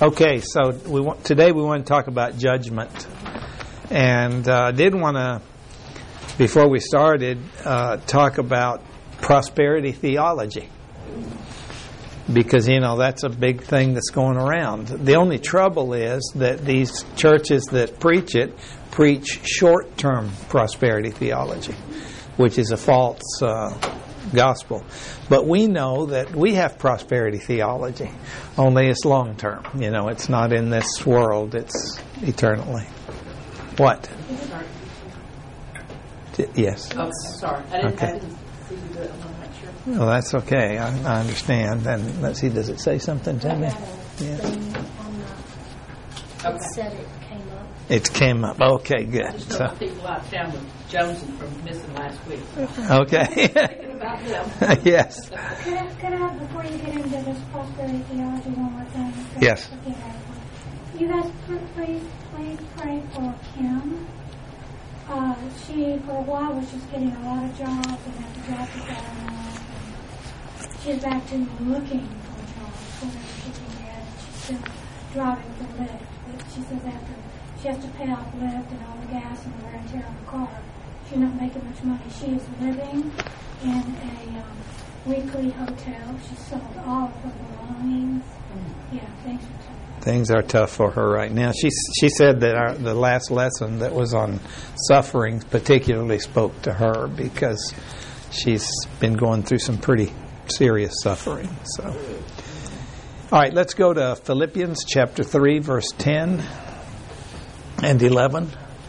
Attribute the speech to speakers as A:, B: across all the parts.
A: Okay, so today we want to talk about judgment. And I did want to, before we started, talk about prosperity theology. Because, that's a big thing that's going around. The only trouble is that these churches that preach it preach short-term prosperity theology, which is a false gospel. But we know that we have prosperity theology, only it's long-term. It's not in this world, it's eternally. What? Yes.
B: Oh, sorry. I didn't see you do it. I'm not sure.
A: Well, that's okay. I understand. And let's see, does it say something to me? Yeah.
C: It said it came up.
A: It came up. Okay, good.
B: Just don't people out of town with Jones from missing last week.
A: Okay.
B: Thinking about them.
A: Yes.
C: Could I, before you get into this prosperity theology, one more thing?
A: Yes.
C: You guys, please pray for Kim. She, for a while, was just getting a lot of jobs, and then the jobs were going off. She's back to looking for jobs, whatever she can get. She's still driving for Lyft, but she says after she has to pay off Lyft and all the gas and the wear and tear on the car, she's not making much money. She is living in a weekly hotel. She sold all of her belongings. Yeah, things are tough.
A: Things are tough for her right now. She said that the last lesson that was on suffering particularly spoke to her because she's been going through some pretty serious suffering. So, all right, let's go to Philippians chapter 3, verse 10 and 11,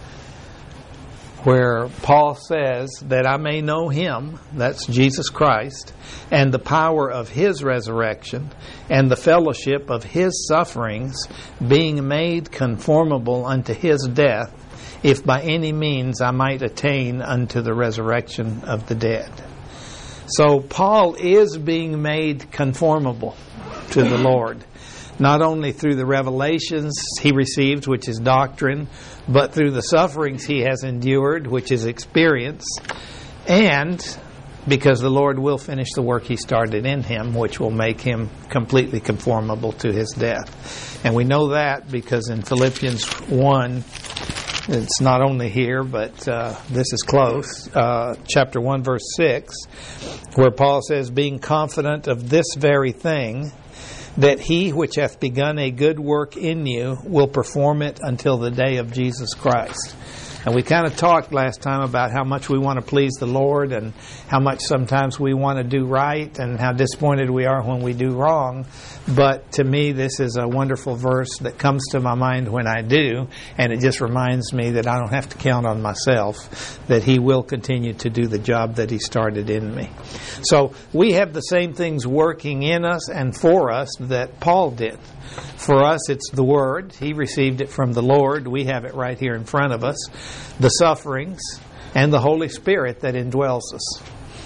A: where Paul says that I may know Him, that's Jesus Christ, and the power of His resurrection, and the fellowship of His sufferings, being made conformable unto His death, if by any means I might attain unto the resurrection of the dead. So Paul is being made conformable to the Lord, not only through the revelations he received, which is doctrine, but through the sufferings he has endured, which is experience, and because the Lord will finish the work He started in him, which will make him completely conformable to His death. And we know that because in Philippians 1, it's not only here, but this is close, chapter 1, verse 6, where Paul says, being confident of this very thing, that He which hath begun a good work in you will perform it until the day of Jesus Christ. And we kind of talked last time about how much we want to please the Lord and how much sometimes we want to do right and how disappointed we are when we do wrong. But to me, this is a wonderful verse that comes to my mind when I do, and it just reminds me that I don't have to count on myself, that He will continue to do the job that He started in me. So we have the same things working in us and for us that Paul did. For us, it's the Word. He received it from the Lord. We have it right here in front of us. The sufferings and the Holy Spirit that indwells us.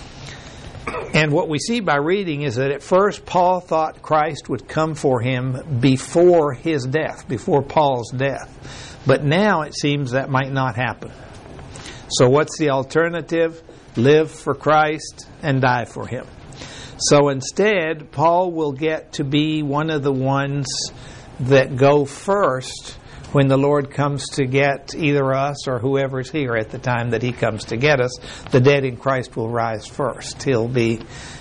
A: And what we see by reading is that at first Paul thought Christ would come for him before his death, before Paul's death. But now it seems that might not happen. So what's the alternative? Live for Christ and die for Him. So instead, Paul will get to be one of the ones that go first when the Lord comes to get either us or whoever's here at the time that He comes to get us. The dead in Christ will rise first. He'll be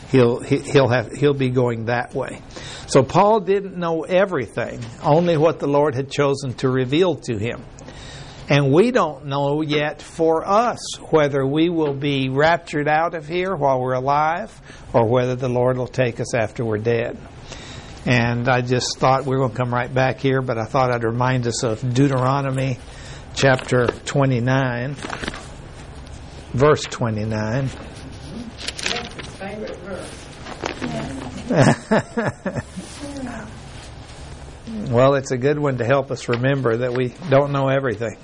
A: going that way. So Paul didn't know everything, only what the Lord had chosen to reveal to him. And we don't know yet for us whether we will be raptured out of here while we're alive or whether the Lord will take us after we're dead. And I just thought we were going to come right back here, but I thought I'd remind us of Deuteronomy chapter 29, verse 29.
B: Favorite verse.
A: Well, it's a good one to help us remember that we don't know everything.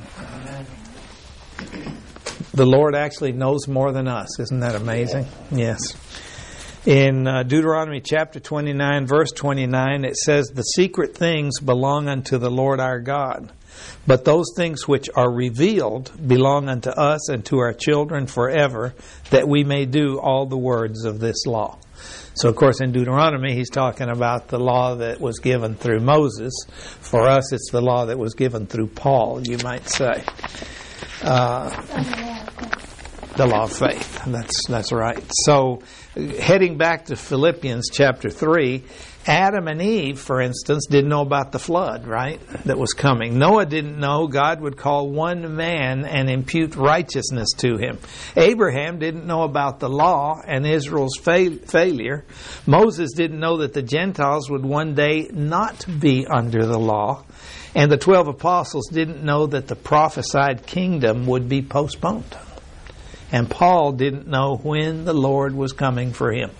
A: The Lord actually knows more than us. Isn't that amazing? Yes. In Deuteronomy chapter 29, verse 29, it says, the secret things belong unto the Lord our God, but those things which are revealed belong unto us and to our children forever, that we may do all the words of this law. So, of course, in Deuteronomy, he's talking about the law that was given through Moses. For us, it's the law that was given through Paul, you might say. The law of faith. That's right. So, heading back to Philippians chapter 3, Adam and Eve, for instance, didn't know about the flood, right, that was coming. Noah didn't know God would call one man and impute righteousness to him. Abraham didn't know about the law and Israel's failure. Moses didn't know that the Gentiles would one day not be under the law. And the 12 apostles didn't know that the prophesied kingdom would be postponed. And Paul didn't know when the Lord was coming for him.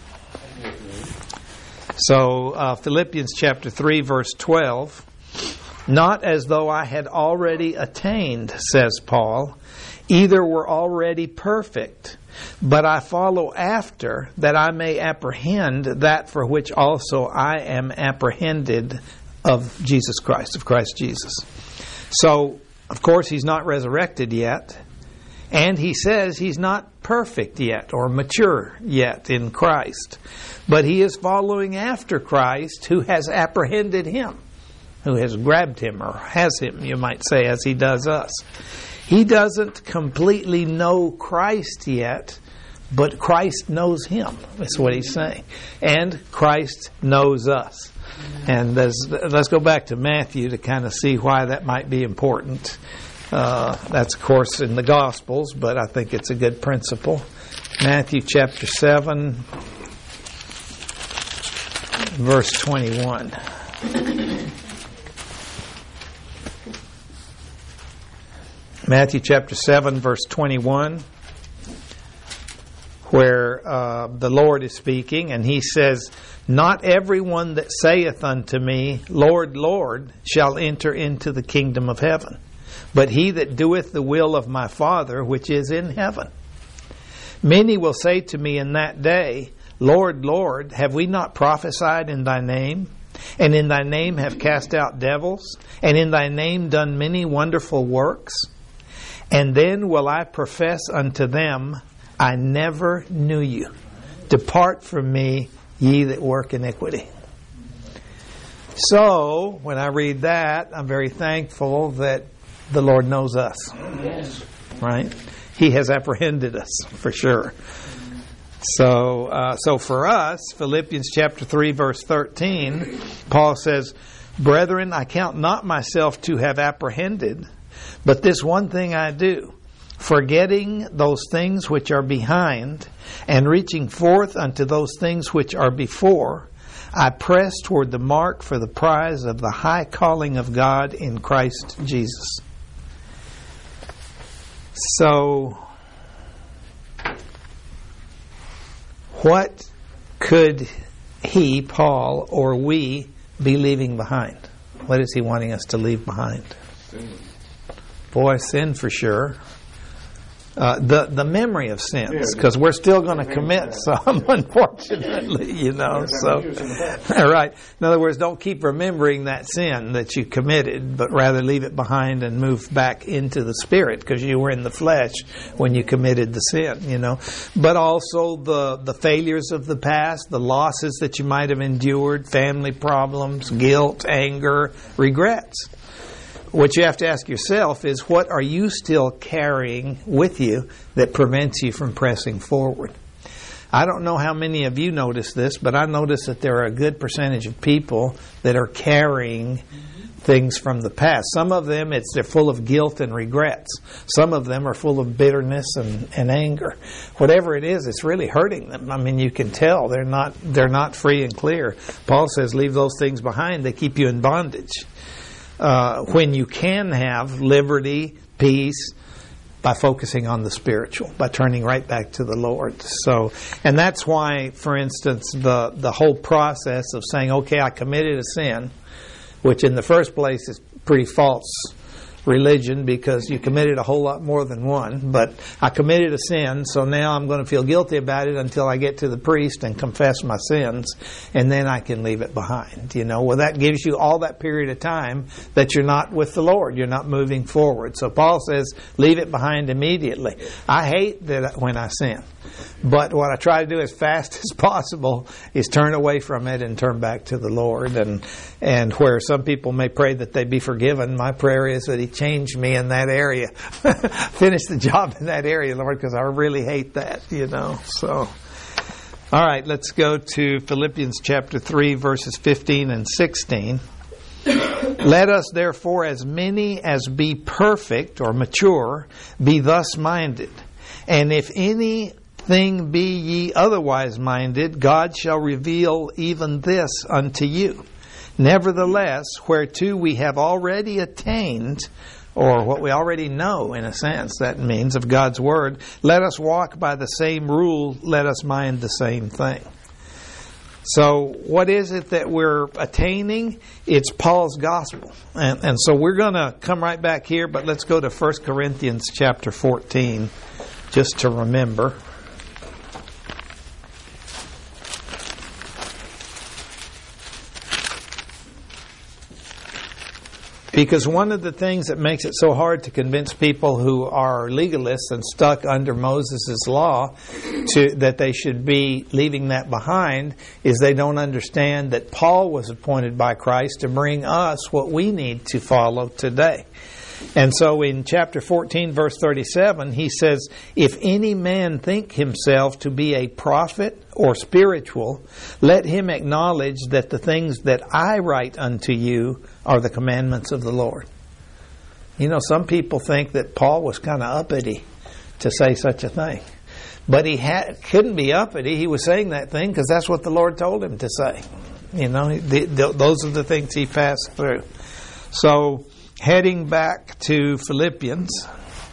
A: So, Philippians chapter 3, verse 12. Not as though I had already attained, says Paul, either were already perfect, but I follow after, that I may apprehend that for which also I am apprehended of Jesus Christ, of Christ Jesus. So, of course, he's not resurrected yet. And he says he's not perfect yet or mature yet in Christ. But he is following after Christ, who has apprehended him, who has grabbed him or has him, you might say, as he does us. He doesn't completely know Christ yet, but Christ knows him. That's what he's saying. And Christ knows us. And let's go back to Matthew to kind of see why that might be important. That's, of course, in the Gospels, but I think it's a good principle. Matthew chapter 7, verse 21. Matthew chapter 7, verse 21, where the Lord is speaking, and he says, Not everyone that saith unto me, Lord, Lord, shall enter into the kingdom of heaven, but he that doeth the will of my Father which is in heaven. Many will say to me in that day, Lord, Lord, have we not prophesied in thy name? And in thy name have cast out devils? And in thy name done many wonderful works? And then will I profess unto them, I never knew you. Depart from me, ye that work iniquity. So, when I read that, I'm very thankful that the Lord knows us. Yes. Right? He has apprehended us, for sure. So for us, Philippians chapter 3, verse 13, Paul says, Brethren, I count not myself to have apprehended, but this one thing I do, forgetting those things which are behind, and reaching forth unto those things which are before, I press toward the mark for the prize of the high calling of God in Christ Jesus. So, what could he, Paul, or we be leaving behind? What is he wanting us to leave behind? Sin. Boy, sin for sure. The memory of sins, because we're still going to commit some, unfortunately, you know. So, right. In other words, don't keep remembering that sin that you committed, but rather leave it behind and move back into the Spirit, because you were in the flesh when you committed the sin, you know. But also the failures of the past, the losses that you might have endured, family problems, guilt, anger, regrets. What you have to ask yourself is, what are you still carrying with you that prevents you from pressing forward? I don't know how many of you notice this, but I notice that there are a good percentage of people that are carrying things from the past. Some of them, they're full of guilt and regrets. Some of them are full of bitterness and anger. Whatever it is, it's really hurting them. I mean, you can tell they're not free and clear. Paul says, leave those things behind. They keep you in bondage. When you can have liberty, peace, by focusing on the spiritual, by turning right back to the Lord. So, and that's why, for instance, the whole process of saying, okay, I committed a sin, which in the first place is pretty false religion because you committed a whole lot more than one. But I committed a sin, so now I'm going to feel guilty about it until I get to the priest and confess my sins, and then I can leave it behind. Well, that gives you all that period of time that you're not with the Lord. You're not moving forward. So Paul says, leave it behind immediately. I hate that when I sin. But what I try to do as fast as possible is turn away from it and turn back to the Lord. And where some people may pray that they be forgiven, my prayer is that He change me in that area. Finish the job in that area, Lord, because I really hate that, So, all right, let's go to Philippians chapter 3, verses 15 and 16. Let us therefore, as many as be perfect or mature, be thus minded. And if anything be ye otherwise minded, God shall reveal even this unto you. Nevertheless, whereto we have already attained, or what we already know, in a sense, that means, of God's Word, let us walk by the same rule, let us mind the same thing. So what is it that we're attaining? It's Paul's gospel. And so we're going to come right back here, but let's go to 1 Corinthians chapter 14, just to remember. Because one of the things that makes it so hard to convince people who are legalists and stuck under Moses' law that they should be leaving that behind is they don't understand that Paul was appointed by Christ to bring us what we need to follow today. And so in chapter 14, verse 37, he says, if any man think himself to be a prophet or spiritual, let him acknowledge that the things that I write unto you are the commandments of the Lord. Some people think that Paul was kind of uppity to say such a thing. But he couldn't be uppity. He was saying that thing because that's what the Lord told him to say. Those are the things he passed through. So, heading back to Philippians,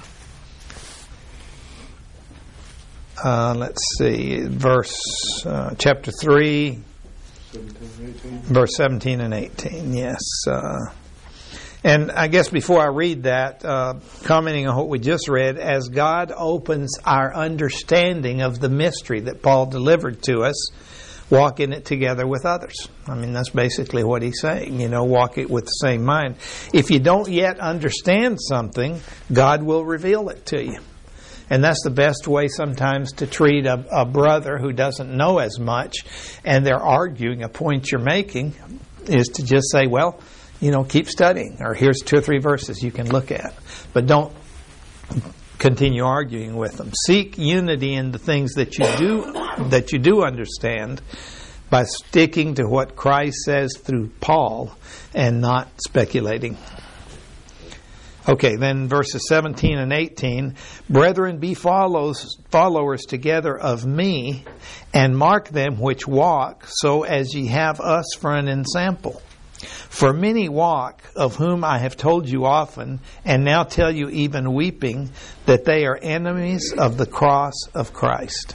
A: let's see, chapter 3, verse 17 and 18, yes. And I guess before I read that, commenting on what we just read, as God opens our understanding of the mystery that Paul delivered to us, walk in it together with others. That's basically what he's saying. Walk it with the same mind. If you don't yet understand something, God will reveal it to you. And that's the best way sometimes to treat a brother who doesn't know as much and they're arguing a point you're making, is to just say, well, keep studying, or here's 2 or 3 verses you can look at. But don't continue arguing with them. Seek unity in the things that you do understand by sticking to what Christ says through Paul and not speculating. Okay, then verses 17 and 18. Brethren, be followers together of me, and mark them which walk, so as ye have us for an ensample. For many walk, of whom I have told you often, and now tell you even weeping, that they are enemies of the cross of Christ.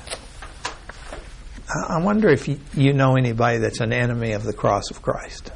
A: I wonder if you know anybody that's an enemy of the cross of Christ.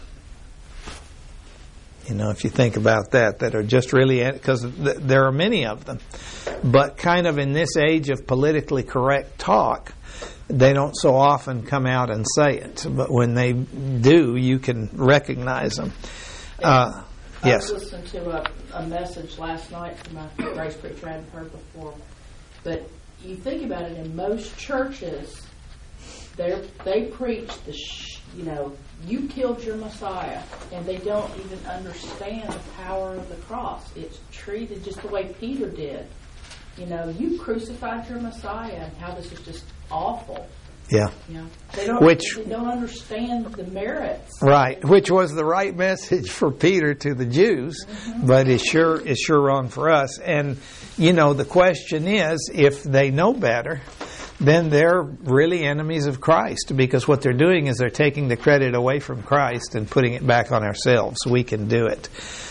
A: If you think about that are just really, because there are many of them. But kind of in this age of politically correct talk, they don't so often come out and say it. But when they do, you can recognize them.
B: I
A: Yes.
B: was listening to a message last night from a grace preacher I hadn't heard before. But you think about it, in most churches, they preach you killed your Messiah, and they don't even understand the power of the cross. It's treated just the way Peter did. You crucified your Messiah, and how this is just awful.
A: Yeah.
B: They don't understand the merits.
A: Right, which was the right message for Peter to the Jews, but it's sure wrong for us. And the question is, if they know better, then they're really enemies of Christ, because what they're doing is they're taking the credit away from Christ and putting it back on ourselves. We can do it.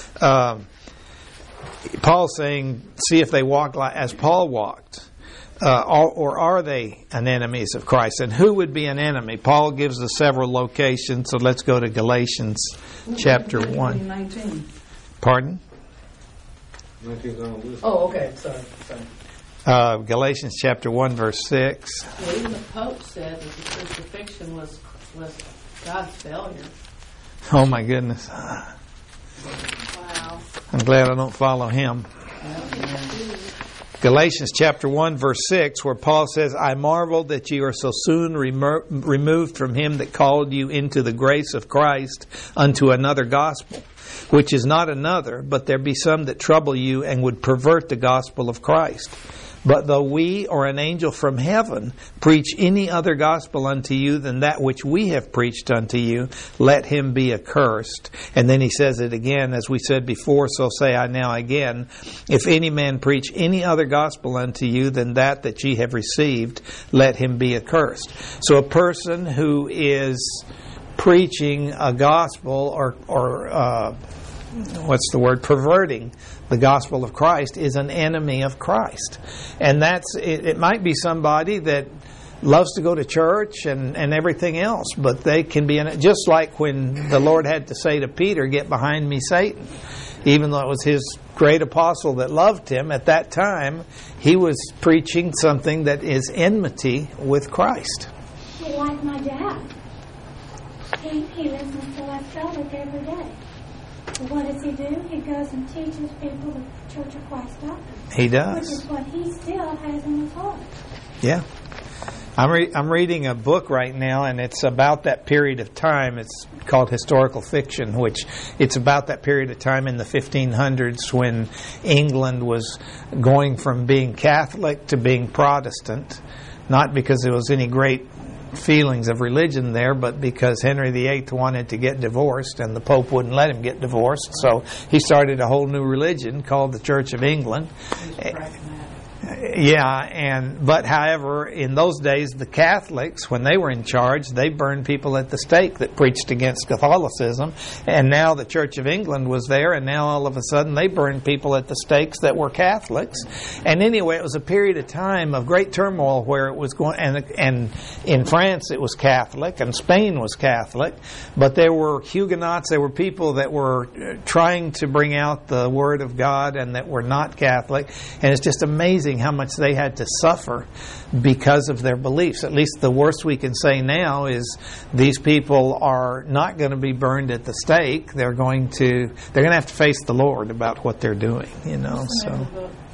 A: Paul's saying, see if they walk as Paul walked. Or are they an enemies of Christ? And who would be an enemy? Paul gives us several locations, so let's go to Galatians chapter 1.
D: 19.
A: Pardon?
B: Oh, okay. Sorry.
A: Galatians chapter 1, verse 6.
B: Well, even the Pope said that the crucifixion was God's failure.
A: Oh my goodness.
B: Wow.
A: I'm glad I don't follow him. Galatians chapter 1, verse 6, where Paul says, I marvel that you are so soon removed from him that called you into the grace of Christ unto another gospel, which is not another, but there be some that trouble you and would pervert the gospel of Christ. But though we or an angel from heaven preach any other gospel unto you than that which we have preached unto you, let him be accursed. And then he says it again, as we said before, so say I now again, if any man preach any other gospel unto you than that ye have received, let him be accursed. So a person who is preaching a gospel or perverting the gospel of Christ is an enemy of Christ. And it might be somebody that loves to go to church and everything else, but they can be just like when the Lord had to say to Peter, get behind me, Satan. Even though it was his great apostle that loved him, at that time he was preaching something that is enmity with Christ.
C: Like my dad. He listens to Apostolic every day. What does he do? He goes and teaches people the Church of Christ doctrine.
A: He does.
C: Which is what he still has in his heart.
A: Yeah. I'm reading a book right now, and it's about that period of time. It's called Historical Fiction, which it's about that period of time in the 1500s when England was going from being Catholic to being Protestant. Not because there was any great feelings of religion there, but because Henry VIII wanted to get divorced and the Pope wouldn't let him get divorced, so he started a whole new religion called the Church of England. But however, in those days, the Catholics, when they were in charge, they burned people at the stake that preached against Catholicism. And now the Church of England was there, and now all of a sudden they burned people at the stakes that were Catholics. And anyway, it was a period of time of great turmoil where it was going, and in France it was Catholic, and Spain was Catholic, but there were Huguenots, there were people that were trying to bring out the Word of God and that were not Catholic, and it's just amazing how much they had to suffer because of their beliefs. At least the worst we can say now is these people are not going to be burned at the stake. They're going to have to face the Lord about what they're doing, so.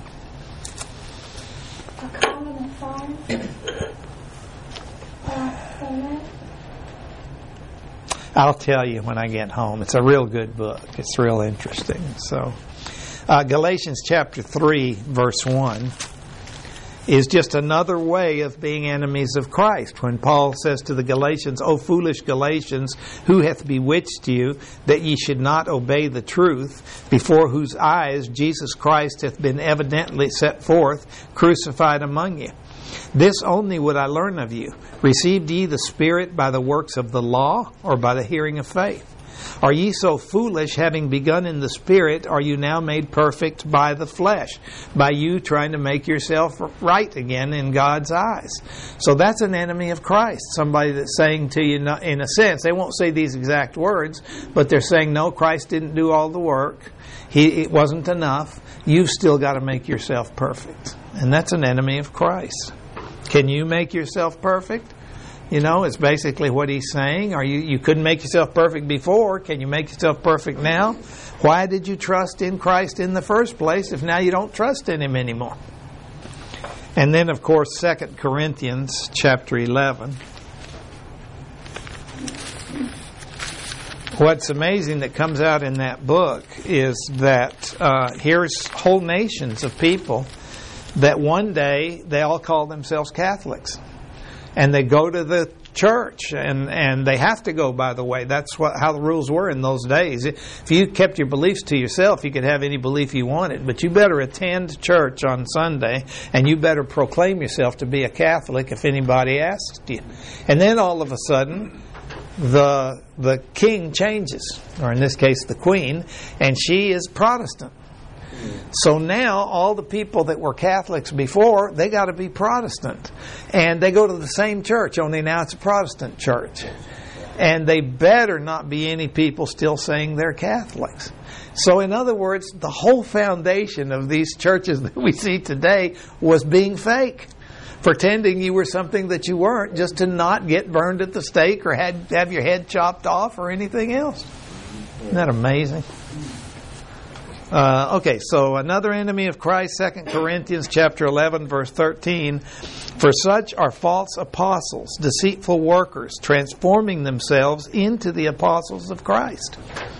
A: I'll tell you when I get home. It's a real good book. It's real interesting. So, Galatians chapter 3, verse 1 is just another way of being enemies of Christ. When Paul says to the Galatians, O foolish Galatians, who hath bewitched you, that ye should not obey the truth, before whose eyes Jesus Christ hath been evidently set forth, crucified among you. This only would I learn of you. Received ye the Spirit by the works of the law, or by the hearing of faith? Are ye so foolish, having begun in the Spirit, are you now made perfect by the flesh? By you trying to make yourself right again in God's eyes. So that's an enemy of Christ. Somebody that's saying to you, in a sense, they won't say these exact words, but they're saying, no, Christ didn't do all the work. It wasn't enough. You've still got to make yourself perfect. And that's an enemy of Christ. Can you make yourself perfect? It's basically what he's saying. You couldn't make yourself perfect before. Can you make yourself perfect now? Why did you trust in Christ in the first place if now you don't trust in him anymore? And then, of course, 2 Corinthians chapter 11. What's amazing that comes out in that book is that here's whole nations of people that one day they all call themselves Catholics. And they go to the church, and they have to go, by the way. That's how the rules were in those days. If you kept your beliefs to yourself, you could have any belief you wanted. But you better attend church on Sunday, and you better proclaim yourself to be a Catholic if anybody asks you. And then all of a sudden, the king changes, or in this case the queen, and she is Protestant. So now all the people that were Catholics before, they got to be Protestant. And they go to the same church, only now it's a Protestant church. And they better not be any people still saying they're Catholics. So in other words, the whole foundation of these churches that we see today was being fake. Pretending you were something that you weren't, just to not get burned at the stake or have your head chopped off or anything else. Isn't that amazing? Okay, so another enemy of Christ, 2 Corinthians chapter 11, verse 13. For such are false apostles, deceitful workers, transforming themselves into the apostles of Christ.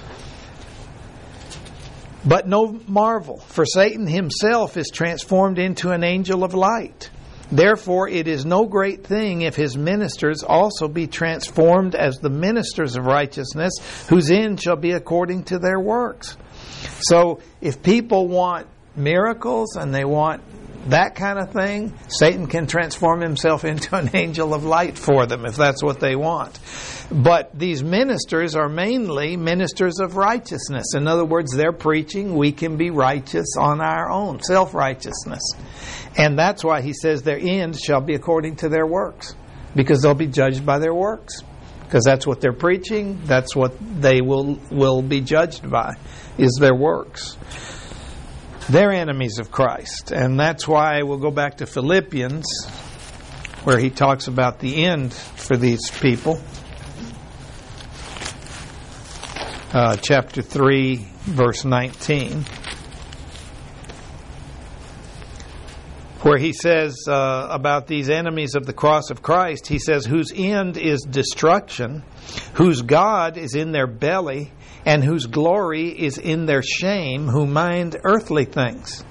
A: But no marvel, for Satan himself is transformed into an angel of light. Therefore it is no great thing if his ministers also be transformed as the ministers of righteousness, whose end shall be according to their works. So if people want miracles and they want that kind of thing, Satan can transform himself into an angel of light for them if that's what they want. But these ministers are mainly ministers of righteousness. In other words, they're preaching we can be righteous on our own, self-righteousness. And that's why he says their end shall be according to their works, because they'll be judged by their works. Because that's what they're preaching, that's what they will be judged by, is their works. They're enemies of Christ. And that's why we'll go back to Philippians, where he talks about the end for these people. Chapter 3, verse 19. Where he says about these enemies of the cross of Christ, he says, whose end is destruction, whose God is in their belly, and whose glory is in their shame, who mind earthly things.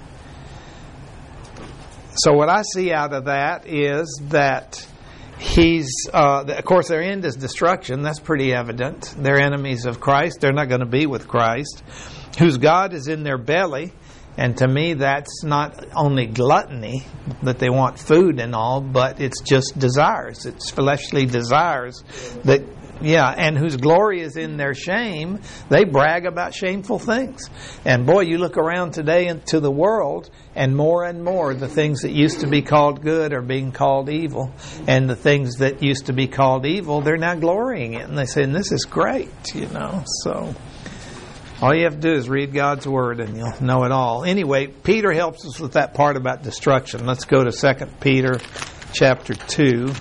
A: So what I see out of that is that of course their end is destruction. That's pretty evident. They're enemies of Christ. They're not going to be with Christ. Whose God is in their belly. And to me, that's not only gluttony, that they want food and all, but it's just desires. It's fleshly desires that, and whose glory is in their shame. They brag about shameful things. And boy, you look around today into the world, and more the things that used to be called good are being called evil. And the things that used to be called evil, they're now glorying in it. And they say, this is great, so... All you have to do is read God's Word and you'll know it all. Anyway, Peter helps us with that part about destruction. Let's go to 2 Peter chapter 2.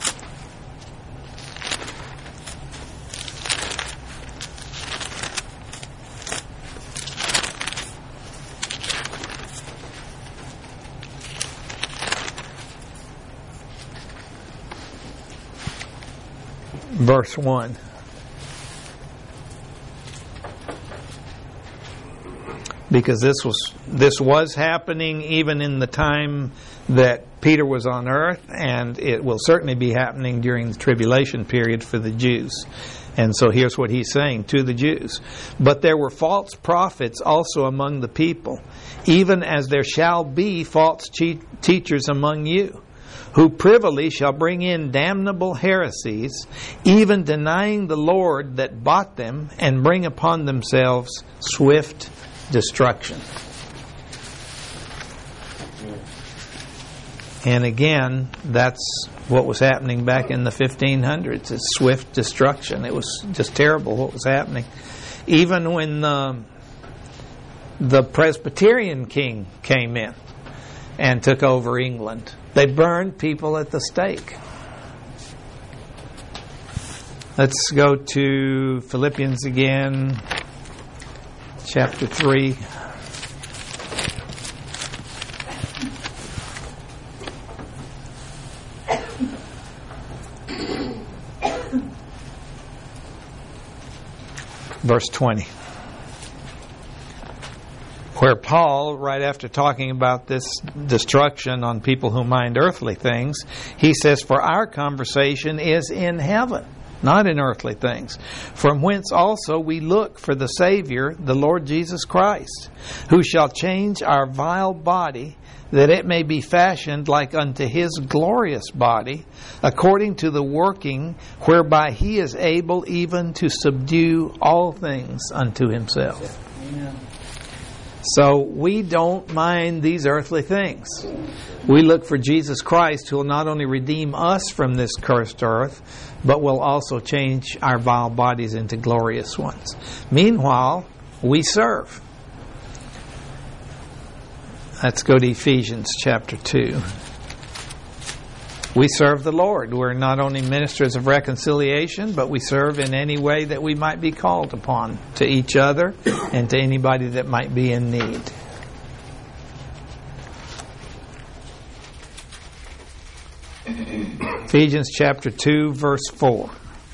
A: Verse 1. Because this was happening even in the time that Peter was on earth, and it will certainly be happening during the tribulation period for the Jews. And so here's what he's saying to the Jews. But there were false prophets also among the people, even as there shall be false teachers among you, who privily shall bring in damnable heresies, even denying the Lord that bought them, and bring upon themselves swift destruction. And again, that's what was happening back in the 1500s. It's swift destruction. It was just terrible what was happening. Even when the Presbyterian king came in and took over England, they burned people at the stake. Let's go to Philippians again. Chapter 3. Verse 20. Where Paul, right after talking about this destruction on people who mind earthly things, he says, for our conversation is in heaven, not in earthly things, from whence also we look for the Savior, the Lord Jesus Christ, who shall change our vile body, that it may be fashioned like unto His glorious body, according to the working whereby He is able even to subdue all things unto Himself. Amen. So we don't mind these earthly things. We look for Jesus Christ, who will not only redeem us from this cursed earth, but will also change our vile bodies into glorious ones. Meanwhile, we serve. Let's go to Ephesians chapter 2. We serve the Lord. We're not only ministers of reconciliation, but we serve in any way that we might be called upon, to each other and to anybody that might be in need. Ephesians chapter 2, verse 4,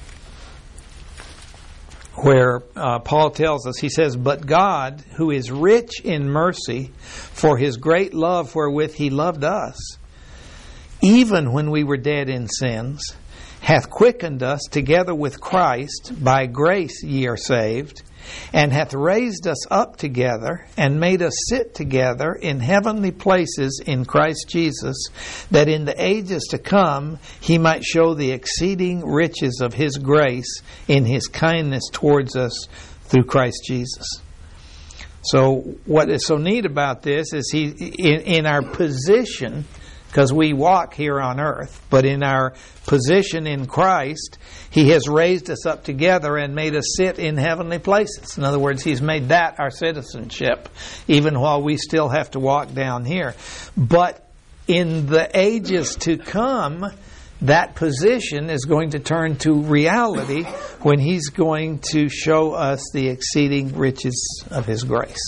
A: where Paul tells us, he says, "But God, who is rich in mercy, for His great love wherewith He loved us, even when we were dead in sins, hath quickened us together with Christ. By grace ye are saved, and hath raised us up together, and made us sit together in heavenly places in Christ Jesus, that in the ages to come He might show the exceeding riches of His grace in His kindness towards us through Christ Jesus." So what is so neat about this is He, in our position, because we walk here on earth, but in our position in Christ, He has raised us up together and made us sit in heavenly places. In other words, He's made that our citizenship, even while we still have to walk down here. But in the ages to come, that position is going to turn to reality when He's going to show us the exceeding riches of His grace.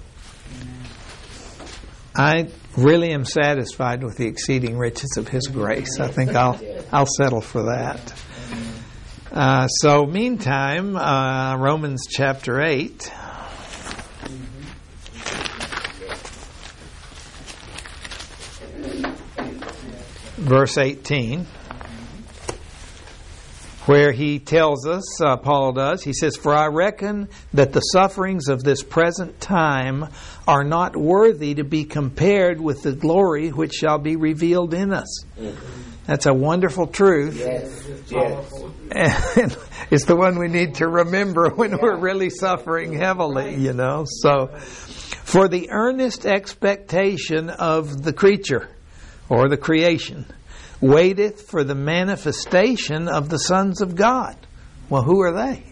A: I really am satisfied with the exceeding riches of His grace. I think I'll settle for that. So meantime, Romans chapter 8. Verse 18. Where he tells us, Paul does, he says, "For I reckon that the sufferings of this present time are not worthy to be compared with the glory which shall be revealed in us." That's a wonderful truth.
D: Yes.
A: And it's the one we need to remember when we're really suffering heavily, you know. So, "For the earnest expectation of the creature," or the creation, "waiteth for the manifestation of the sons of God." Well, who are they?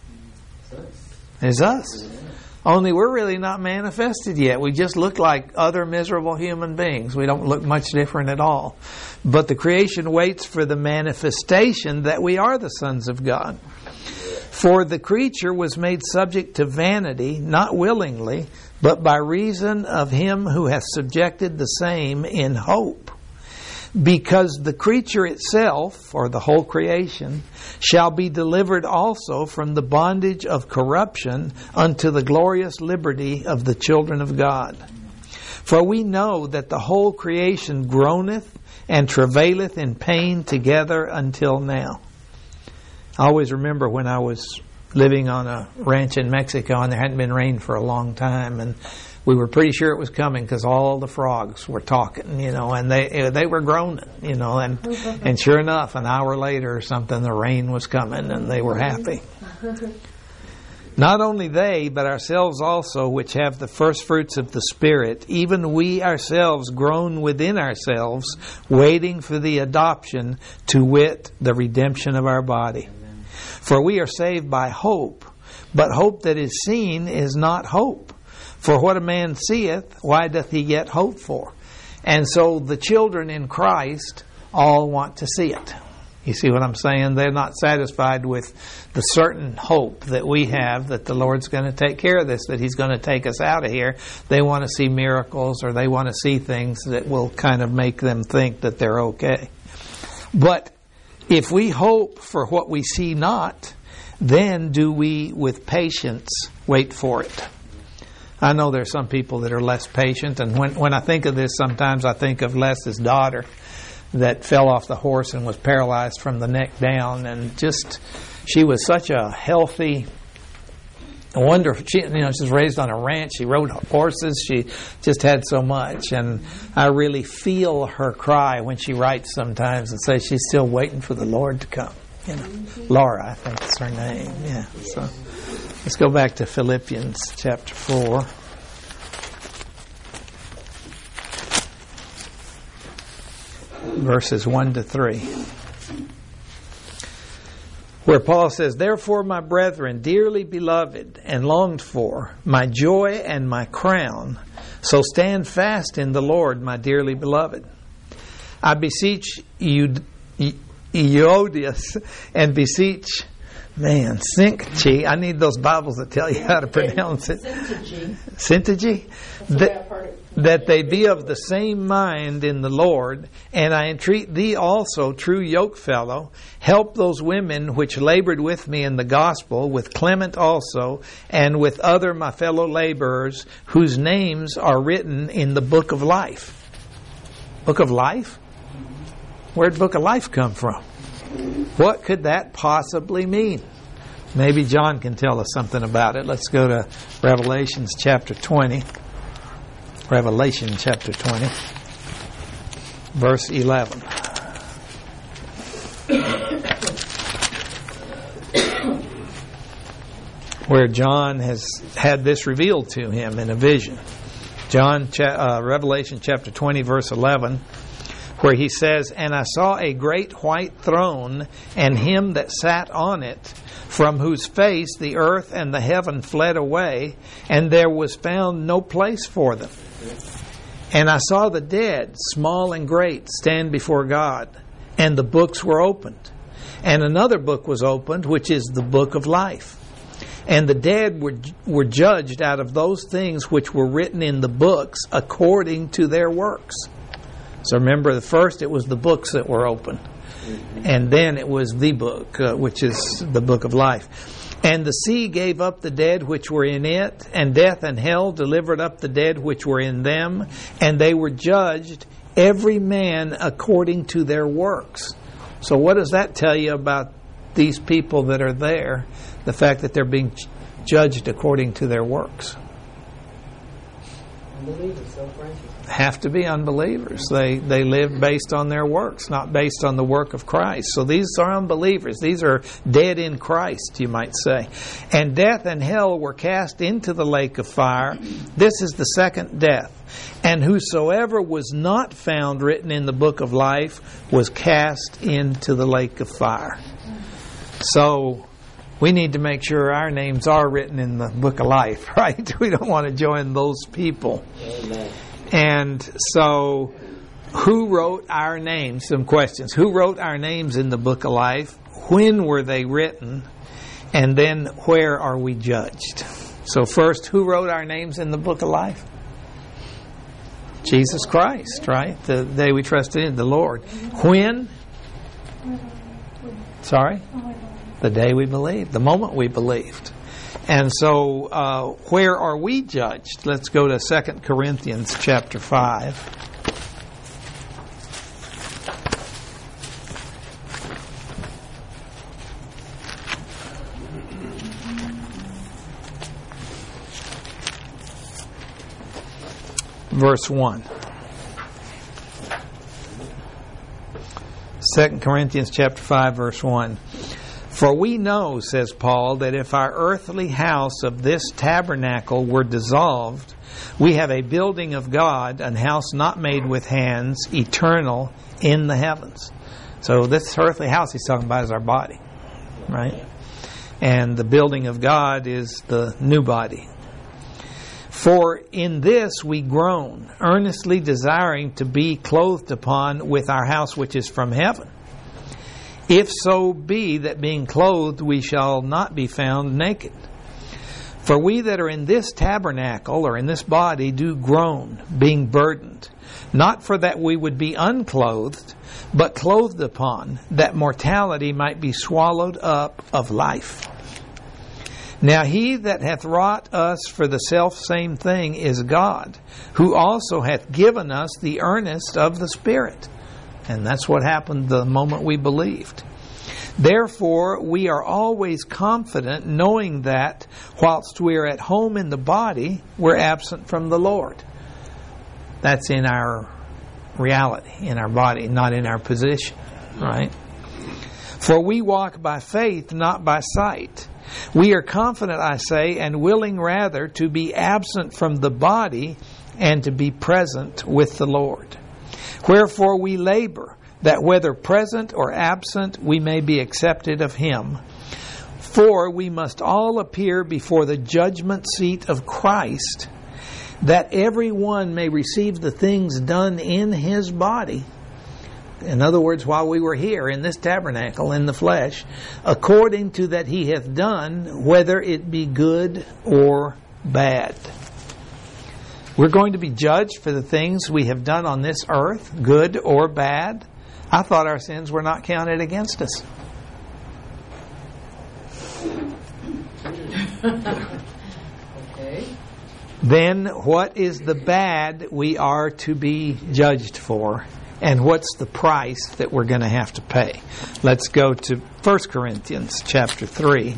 A: It's us. Only we're really not manifested yet. We just look like other miserable human beings. We don't look much different at all. But the creation waits for the manifestation that we are the sons of God. "For the creature was made subject to vanity, not willingly, but by reason of Him who hath subjected the same in hope. Because the creature itself," or the whole creation, "shall be delivered also from the bondage of corruption unto the glorious liberty of the children of God. For we know that the whole creation groaneth and travaileth in pain together until now." I always remember when I was living on a ranch in Mexico and there hadn't been rain for a long time, and we were pretty sure it was coming because all the frogs were talking, you know, and they were groaning, you know, and sure enough, an hour later or something, the rain was coming and they were happy. "Not only they, but ourselves also, which have the first fruits of the Spirit, even we ourselves groan within ourselves, waiting for the adoption, to wit, the redemption of our body. For we are saved by hope, but hope that is seen is not hope. For what a man seeth, why doth he yet hope for?" And so the children in Christ all want to see it. You see what I'm saying? They're not satisfied with the certain hope that we have that the Lord's going to take care of this, that He's going to take us out of here. They want to see miracles, or they want to see things that will kind of make them think that they're okay. But if we hope for what we see not, then do we with patience wait for it. I know there are some people that are less patient, and when I think of this, sometimes I think of Les's daughter that fell off the horse and was paralyzed from the neck down, and just she was such a healthy, wonderful. She was raised on a ranch. She rode horses. She just had so much, and I really feel her cry when she writes sometimes and says she's still waiting for the Lord to come. You know, Laura, I think is her name. Yeah. So let's go back to Philippians chapter 4. verses 1 to 3. Where Paul says, "Therefore, my brethren, dearly beloved and longed for, my joy and my crown, so stand fast in the Lord, my dearly beloved. I beseech you, Euodias, and beseech," Syntyche. I need those Bibles that tell you how to pronounce it. Syntyche. That they be of the same mind in the Lord, and I entreat thee also, true yokefellow, help those women which labored with me in the gospel, with Clement also, and with other my fellow laborers, whose names are written in the book of life. Book of life? Where'd book of life come from? What could that possibly mean? Maybe John can tell us something about it. Let's go to Revelation chapter 20, verse 11. Where John has had this revealed to him in a vision. Revelation chapter 20, verse 11. Where he says, "And I saw a great white throne, and him that sat on it, from whose face the earth and the heaven fled away, and there was found no place for them. And I saw the dead, small and great, stand before God, and the books were opened. And another book was opened, which is the book of life. And the dead were judged out of those things which were written in the books according to their works." So remember, first it was the books that were open. And then it was the book, which is the book of life. "And the sea gave up the dead which were in it, and death and hell delivered up the dead which were in them, and they were judged, every man according to their works." So what does that tell you about these people that are there? The fact that they're being judged according to their works.
D: Unbelievers, self-righteous.
A: Have to be unbelievers. They live based on their works, not based on the work of Christ. So these are unbelievers. These are dead in Christ, you might say. "And death and hell were cast into the lake of fire. This is the second death. And whosoever was not found written in the book of life was cast into the lake of fire." So we need to make sure our names are written in the book of life, right? We don't want to join those people.
D: Amen.
A: And so, who wrote our names? Some questions. Who wrote our names in the book of life? When were they written? And then, where are we judged? So first, who wrote our names in the book of life? Jesus Christ, right? The day we trusted in the Lord. When? Sorry? The day we believed. The moment we believed. And so, where are we judged? Let's go to 2 Corinthians chapter 5. Verse 1. 2 Corinthians chapter 5, verse 1. "For we know," says Paul, "that if our earthly house of this tabernacle were dissolved, we have a building of God, an house not made with hands, eternal in the heavens." So this earthly house he's talking about is our body, right? And the building of God is the new body. "For in this we groan, earnestly desiring to be clothed upon with our house which is from heaven. If so be that being clothed we shall not be found naked. For we that are in this tabernacle, or in this body, do groan, being burdened, not for that we would be unclothed, but clothed upon, that mortality might be swallowed up of life. Now he that hath wrought us for the selfsame thing is God, who also hath given us the earnest of the Spirit." And that's what happened the moment we believed. "Therefore we are always confident, knowing that, whilst we are at home in the body, we're absent from the Lord." That's in our reality, in our body, not in our position, right? "For we walk by faith, not by sight. We are confident, I say, and willing rather to be absent from the body and to be present with the Lord. Wherefore we labor, that whether present or absent we may be accepted of Him. For we must all appear before the judgment seat of Christ, that every one may receive the things done in his body. In other words, while we were here in this tabernacle in the flesh, according to that he hath done, whether it be good or bad. We're going to be judged for the things we have done on this earth, good or bad. I thought our sins were not counted against us.
B: Okay.
A: Then what is the bad we are to be judged for? And what's the price that we're going to have to pay? Let's go to 1 Corinthians chapter 3,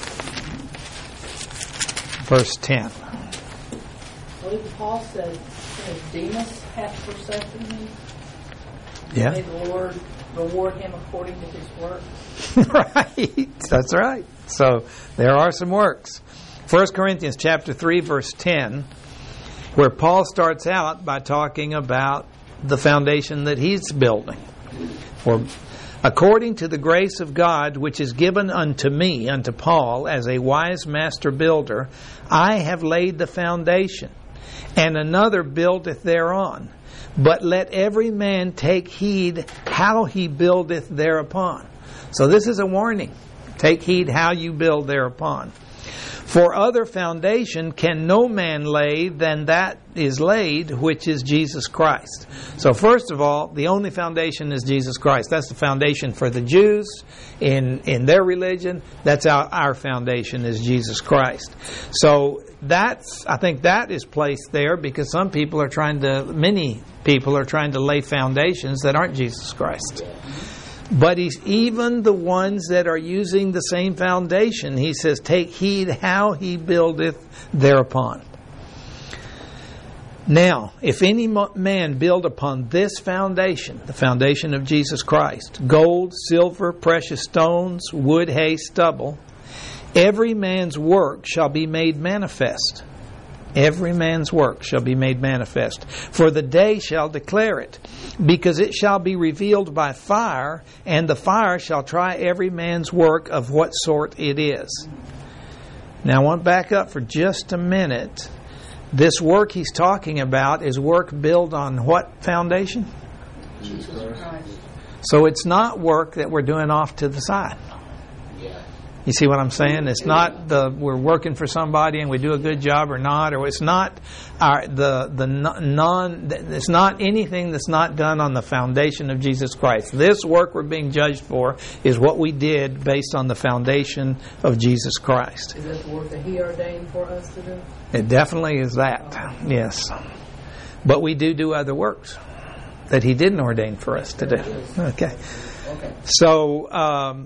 A: verse 10.
B: What did Paul say? Demas hath forsaken me.
A: Yeah.
B: May the Lord reward him according to his work.
A: Right. That's right. So there are some works. 1 Corinthians chapter 3, verse 10, where Paul starts out by talking about the foundation that he's building. For according to the grace of God which is given unto me, unto Paul, as a wise master builder, I have laid the foundation, and another buildeth thereon. But let every man take heed how he buildeth thereupon. So this is a warning. Take heed how you build thereupon. For other foundation can no man lay than that is laid, which is Jesus Christ. So first of all, the only foundation is Jesus Christ. That's the foundation for the Jews in their religion. That's our foundation is Jesus Christ. So I think that is placed there because many people are trying to lay foundations that aren't Jesus Christ. But he's even the ones that are using the same foundation. He says, take heed how he buildeth thereupon. Now, if any man build upon this foundation, the foundation of Jesus Christ, gold, silver, precious stones, wood, hay, stubble, every man's work shall be made manifest. Every man's work shall be made manifest. For the day shall declare it, because it shall be revealed by fire, and the fire shall try every man's work of what sort it is. Now I want to back up for just a minute. This work he's talking about is work built on what foundation?
B: Jesus Christ.
A: So it's not work that we're doing off to the side. You see what I'm saying? It's not we're working for somebody and we do a good job or not, or it's not it's not anything that's not done on the foundation of Jesus Christ. This work we're being judged for is what we did based on the foundation of Jesus Christ.
B: Is that the work that He ordained for us to do?
A: It definitely is that, yes. But we do other works that He didn't ordain for us to do. Okay. So.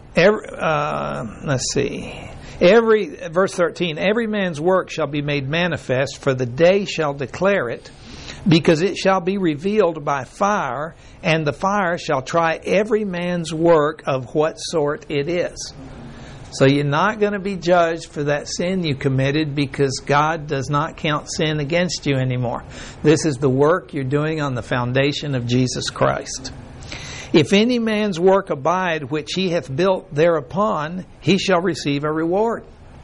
A: Let's see. Verse 13, every man's work shall be made manifest, for the day shall declare it, because it shall be revealed by fire, and the fire shall try every man's work of what sort it is. So you're not going to be judged for that sin you committed, because God does not count sin against you anymore. This is the work you're doing on the foundation of Jesus Christ. If any man's work abide which he hath built thereupon, he shall receive a reward.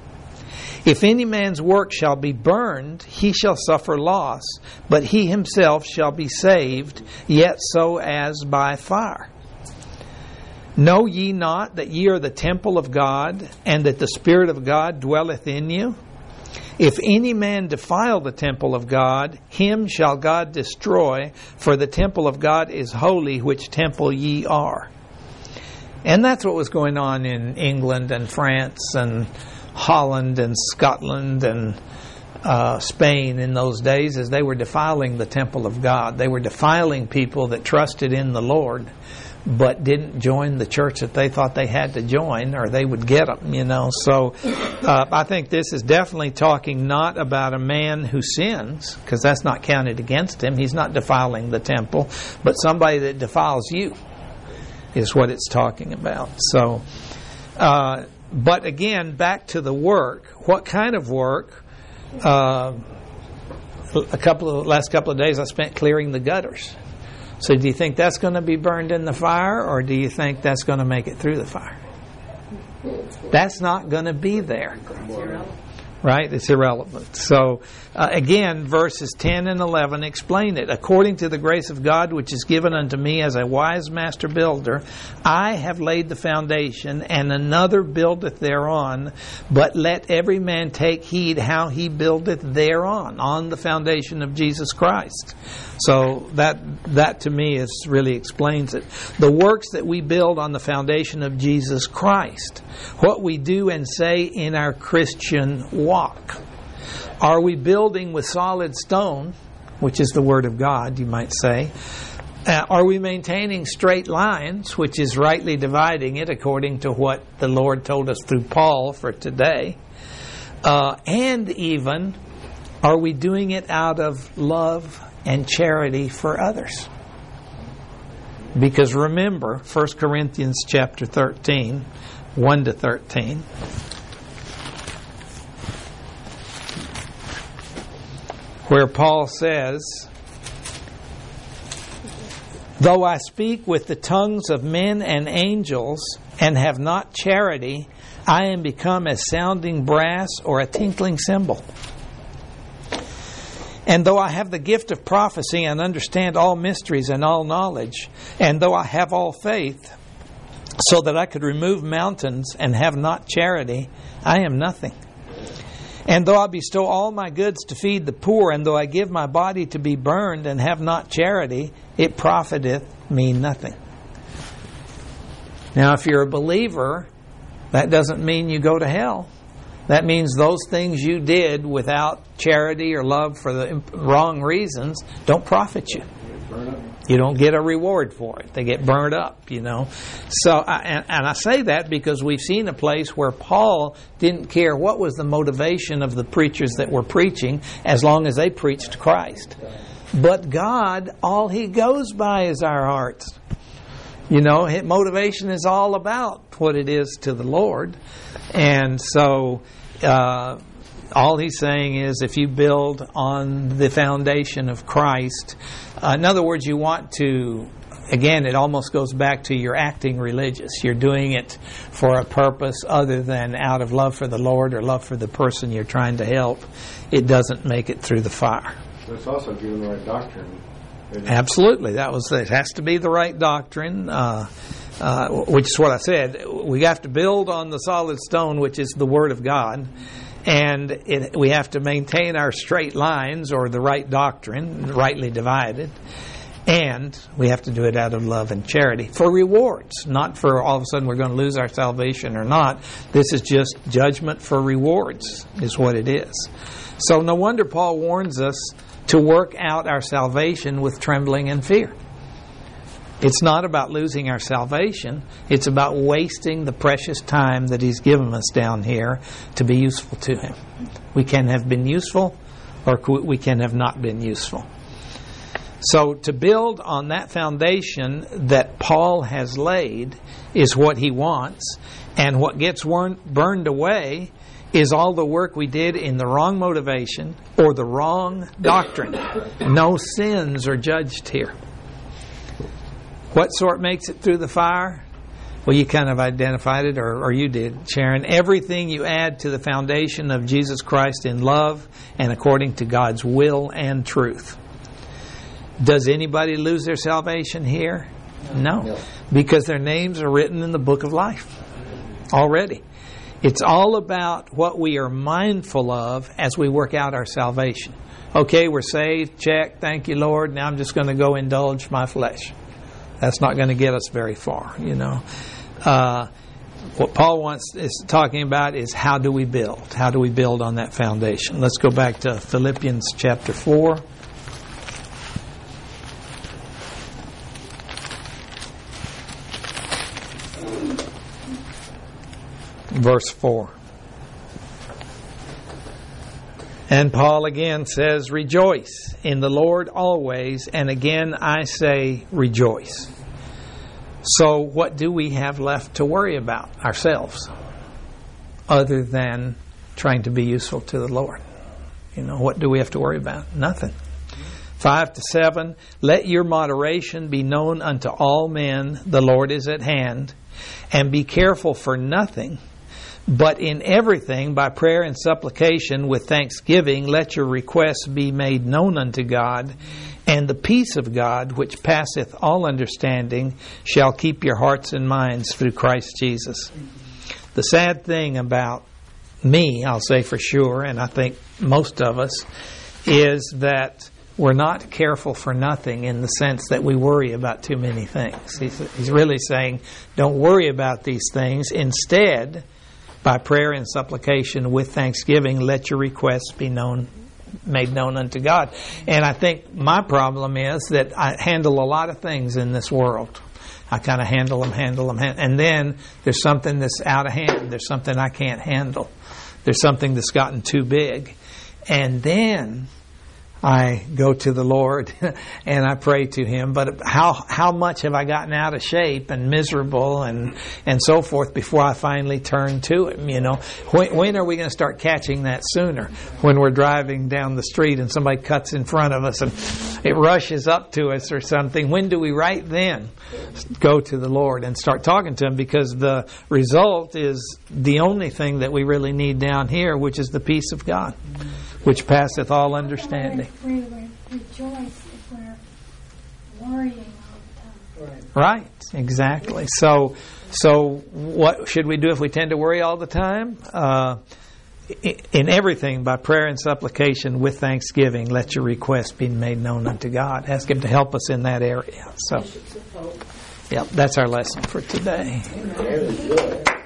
A: If any man's work shall be burned, he shall suffer loss, but he himself shall be saved, yet so as by fire. Know ye not that ye are the temple of God, and that the Spirit of God dwelleth in you? If any man defile the temple of God, him shall God destroy, for the temple of God is holy, which temple ye are. And that's what was going on in England and France and Holland and Scotland and Spain in those days, as they were defiling the temple of God. They were defiling people that trusted in the Lord, but didn't join the church that they thought they had to join, or they would get them, So I think this is definitely talking not about a man who sins, because that's not counted against him. He's not defiling the temple, but somebody that defiles you is what it's talking about. So, but again, back to the work. What kind of work? Last couple of days I spent clearing the gutters. So do you think that's going to be burned in the fire, or do you think that's going to make it through the fire? That's not going to be there. Right? It's irrelevant. So, again, verses 10 and 11 explain it. According to the grace of God which is given unto me as a wise master builder, I have laid the foundation, and another buildeth thereon. But let every man take heed how he buildeth thereon, on the foundation of Jesus Christ. So that to me is really explains it. The works that we build on the foundation of Jesus Christ. What we do and say in our Christian walk. Are we building with solid stone, which is the Word of God, you might say? Are we maintaining straight lines, which is rightly dividing it according to what the Lord told us through Paul for today? And even, are we doing it out of love and charity for others? Because remember, 1 Corinthians chapter 13, 1 to 13. Where Paul says, though I speak with the tongues of men and angels and have not charity, I am become as sounding brass or a tinkling cymbal. And though I have the gift of prophecy and understand all mysteries and all knowledge, and though I have all faith, so that I could remove mountains and have not charity, I am nothing. And though I bestow all my goods to feed the poor, and though I give my body to be burned and have not charity, it profiteth me nothing. Now, if you're a believer, that doesn't mean you go to hell. That means those things you did without charity or love for the wrong reasons don't profit you. You don't get a reward for it. They get burned up, you know. So, and I say that because we've seen a place where Paul didn't care what was the motivation of the preachers that were preaching, as long as they preached Christ. But God, all He goes by is our hearts. You know, motivation is all about what it is to the Lord. And so, all He's saying is, if you build on the foundation of Christ, in other words, you want to, again, it almost goes back to your acting religious. You're doing it for a purpose other than out of love for the Lord or love for the person you're trying to help. It doesn't make it through the fire.
D: But it's also giving the right doctrine.
A: Absolutely. It has to be the right doctrine, which is what I said. We have to build on the solid stone, which is the Word of God. And we have to maintain our straight lines, or the right doctrine, rightly divided. And we have to do it out of love and charity for rewards, not for all of a sudden we're going to lose our salvation or not. This is just judgment for rewards, is what it is. So no wonder Paul warns us to work out our salvation with trembling and fear. It's not about losing our salvation. It's about wasting the precious time that He's given us down here to be useful to Him. We can have been useful, or we can have not been useful. So to build on that foundation that Paul has laid is what he wants. And what gets burned away is all the work we did in the wrong motivation or the wrong doctrine. No sins are judged here. What sort makes it through the fire? Well, you kind of identified it, or you did, Sharon. Everything you add to the foundation of Jesus Christ in love and according to God's will and truth. Does anybody lose their salvation here? No. Because their names are written in the book of life already. It's all about what we are mindful of as we work out our salvation. Okay, we're saved, check, thank you, Lord. Now I'm just going to go indulge my flesh. That's not going to get us very far, you know. What Paul is talking about is how do we build? How do we build on that foundation? Let's go back to Philippians chapter 4. Verse 4. And Paul again says, rejoice in the Lord always, and again I say rejoice. So what do we have left to worry about ourselves other than trying to be useful to the Lord? You know, what do we have to worry about? Nothing. 5 to 7, let your moderation be known unto all men, the Lord is at hand, and be careful for nothing, but in everything by prayer and supplication with thanksgiving let your requests be made known unto God, and the peace of God, which passeth all understanding, shall keep your hearts and minds through Christ Jesus. The sad thing about me, I'll say for sure, and I think most of us, is that we're not careful for nothing in the sense that we worry about too many things. He's really saying, don't worry about these things. Instead, by prayer and supplication with thanksgiving, let your requests be made known unto God. And I think my problem is that I handle a lot of things in this world. I kind of handle them. And then there's something that's out of hand. There's something I can't handle. There's something that's gotten too big. And then I go to the Lord and I pray to Him. But how much have I gotten out of shape and miserable and so forth before I finally turn to Him? You know, when are we going to start catching that sooner? When we're driving down the street and somebody cuts in front of us and it rushes up to us or something. When do we right then go to the Lord and start talking to Him? Because the result is the only thing that we really need down here, which is the peace of God, which passeth all understanding.
C: We rejoice if we're worrying all the time.
A: Right, exactly. So what should we do if we tend to worry all the time? In everything, by prayer and supplication with thanksgiving, let your requests be made known unto God. Ask Him to help us in that area. So, that's our lesson for today.